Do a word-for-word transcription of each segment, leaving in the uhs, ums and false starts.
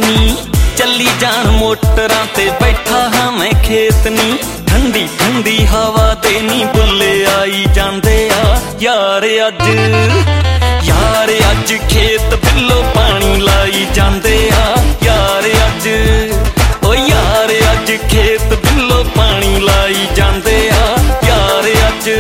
नी चली जान मोटरां ते बैठा हाँ मैं खेत नी ठंडी ठंडी हवा दे नी बुल्ले आई जांदे आ यार अज यार अज खेत बिल्लो पानी लाई जांदे आ यार अज ओ यार अज खेत बिल्लो पानी लाई जांदे आ यार अज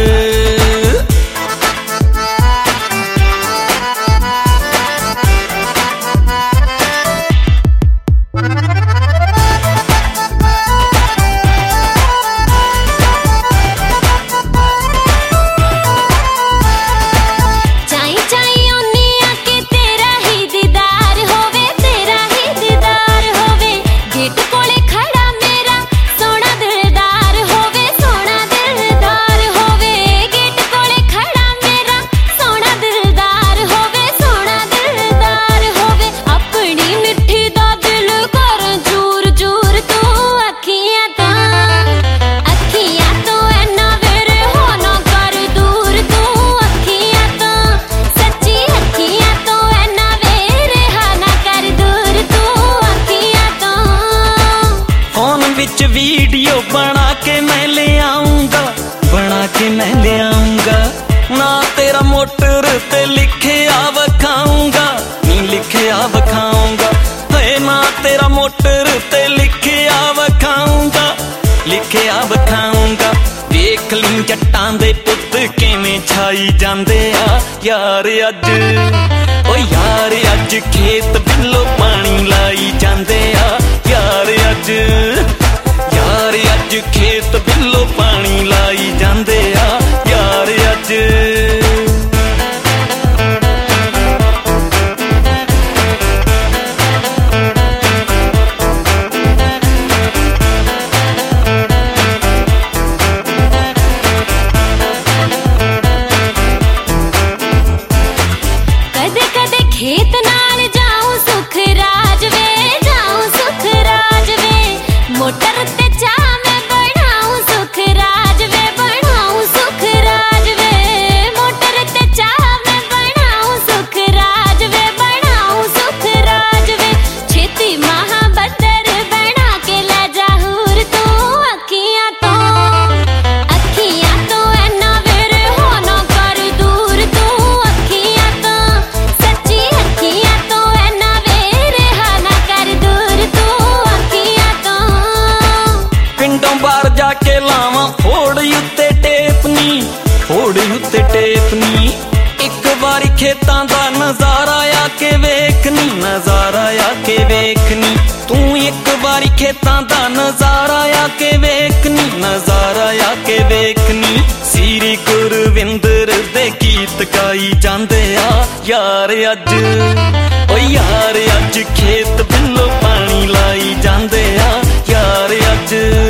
वीडियो बना के मैं ले आऊंगा बना के मैं ले आऊंगा ना तेरा मोटर ते लिखे आ वखाऊंगा नी लिखे आ वखाऊंगा है ना तेरा मोटर ते लिखे आ वखाऊंगा लिखे आ वखाऊंगा देख ली जट्टां दे पुत किवें छाई जांदे आ यार अज ओ यार अज खेत बिल्लो पानी लाई जांदे आ यार अज यार अज खेत बिल्लो पानी लाई जांदे आ यार अज कदे कदे खेत नाल जाऊं सुख राज वे जाऊं सुख राज वे मोटर ते चा मैं बनाऊं सुख राज वे बनाऊं सुख राज वे मोटर ते चा मैं बनाऊं सुख राज वे बनाऊं सुख राज वे छेती महाबदर बना के ले जाहूर तू अखियां तो अखियां तो ऐना वेर हो ना कर दूर तू अखियां तो सच्ची अखियां तो ऐना वेर हा ना कर दूर तू अखियां तो पिंडों बाहर जाके लावां फोड़ उत्ते टेपनी फोड़ उत्ते टेपनी एक बारी खेतां दा नजारा आके वेखनी नजारा आके वेखनी तू एक बारी खेतां दा नजारा आके वेखनी नजारा आके वेखनी सीरी गुरविंदर दे गीत गाई जांदे आ यार अज ओ यार अज खेत बिल्लो पानी लाई जांदे आ यार अज